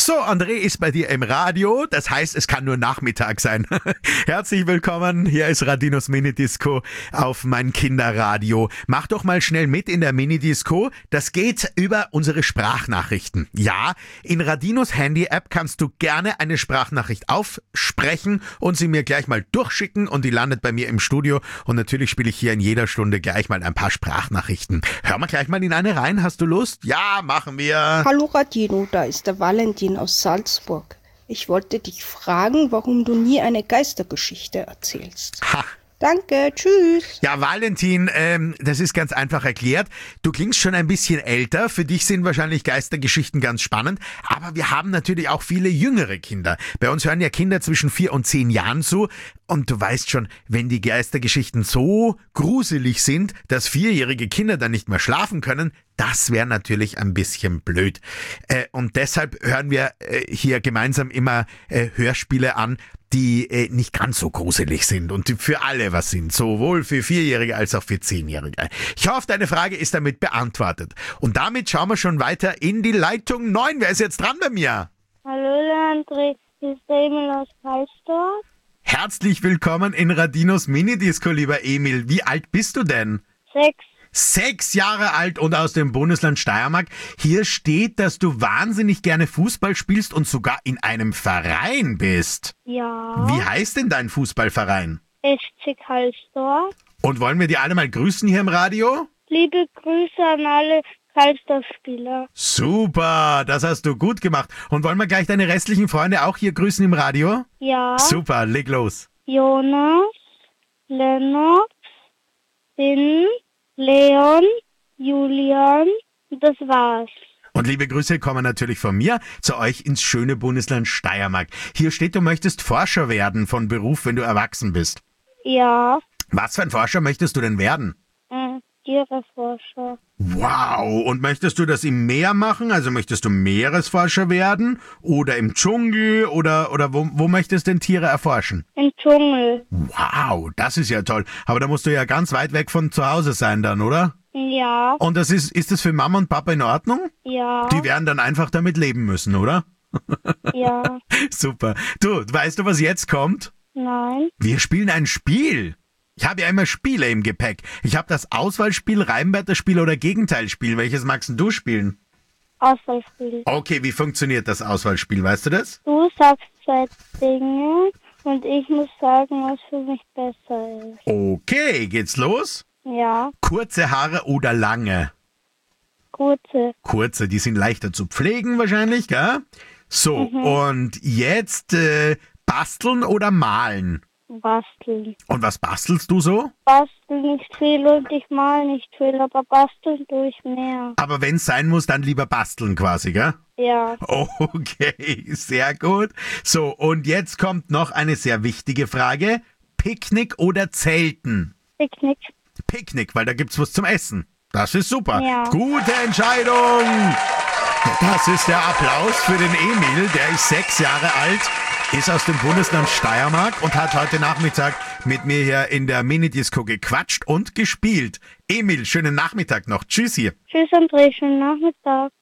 So, André ist bei dir im Radio, das heißt, es kann nur Nachmittag sein. Herzlich willkommen, hier ist Radinos Minidisco auf mein Kinderradio. Mach doch mal schnell mit in der Minidisco, das geht über unsere Sprachnachrichten. Ja, in Radinos Handy-App kannst du gerne eine Sprachnachricht aufsprechen und sie mir gleich mal durchschicken und die landet bei mir im Studio und natürlich spiele ich hier in jeder Stunde gleich mal ein paar Sprachnachrichten. Hören wir gleich mal in eine rein, hast du Lust? Ja, machen wir. Hallo Radino, da ist der Valentin aus Salzburg. Ich wollte dich fragen, warum du nie eine Geistergeschichte erzählst. Ha. Danke, tschüss. Ja, Valentin, das ist ganz einfach erklärt. Du klingst schon ein bisschen älter. Für dich sind wahrscheinlich Geistergeschichten ganz spannend. Aber wir haben natürlich auch viele jüngere Kinder. Bei uns hören ja Kinder zwischen 4 und 10 Jahren zu. Und du weißt schon, wenn die Geistergeschichten so gruselig sind, dass 4-jährige Kinder dann nicht mehr schlafen können, das wäre natürlich ein bisschen blöd. Und deshalb hören wir hier gemeinsam immer Hörspiele an, die nicht ganz so gruselig sind und die für alle was sind, sowohl für 4-Jährige als auch für 10-Jährige. Ich hoffe, deine Frage ist damit beantwortet. Und damit schauen wir schon weiter in die Leitung 9. Wer ist jetzt dran bei mir? Hallo André, hier ist der Emil aus Karlsdorf. Herzlich willkommen in Radinos Minidisco, lieber Emil. Wie alt bist du denn? 6. 6 Jahre alt und aus dem Bundesland Steiermark. Hier steht, dass du wahnsinnig gerne Fußball spielst und sogar in einem Verein bist. Ja. Wie heißt denn dein Fußballverein? SC Karlsdorf. Und wollen wir die alle mal grüßen hier im Radio? Liebe Grüße an alle Karlsdorf-Spieler. Super, das hast du gut gemacht. Und wollen wir gleich deine restlichen Freunde auch hier grüßen im Radio? Ja. Super, leg los. Jonas, Lennox, Finn, Leon, Julian, das war's. Und liebe Grüße kommen natürlich von mir zu euch ins schöne Bundesland Steiermark. Hier steht, du möchtest Forscher werden von Beruf, wenn du erwachsen bist. Ja. Was für ein Forscher möchtest du denn werden? Tiererforscher. Wow, und möchtest du das im Meer machen? Also möchtest du Meeresforscher werden? Oder im Dschungel? Oder wo möchtest du denn Tiere erforschen? Im Dschungel. Wow, das ist ja toll. Aber da musst du ja ganz weit weg von zu Hause sein dann, oder? Ja. Und das ist das für Mama und Papa in Ordnung? Ja. Die werden dann einfach damit leben müssen, oder? Ja. Super. Du, weißt du, was jetzt kommt? Nein. Wir spielen ein Spiel. Ich habe ja immer Spiele im Gepäck. Ich habe das Auswahlspiel, Reimenwörterspiel oder Gegenteilspiel. Welches magst denn du spielen? Auswahlspiel. Okay, wie funktioniert das Auswahlspiel? Weißt du das? Du sagst 2 Dinge und ich muss sagen, was für mich besser ist. Okay, geht's los? Ja. Kurze Haare oder lange? Kurze. Kurze, die sind leichter zu pflegen wahrscheinlich, gell? So, und jetzt basteln oder malen? Basteln. Und was bastelst du so? Basteln nicht viel und ich mal nicht viel, aber basteln tue ich mehr. Aber wenn es sein muss, dann lieber basteln quasi, gell? Ja. Okay, sehr gut. So, und jetzt kommt noch eine sehr wichtige Frage. Picknick oder Zelten? Picknick. Picknick, weil da gibt's was zum Essen. Das ist super. Ja. Gute Entscheidung. Das ist der Applaus für den Emil, der ist 6 Jahre alt, ist aus dem Bundesland Steiermark und hat heute Nachmittag mit mir hier in der Minidisco gequatscht und gespielt. Emil, schönen Nachmittag noch. Tschüss hier. Tschüss André, schönen Nachmittag.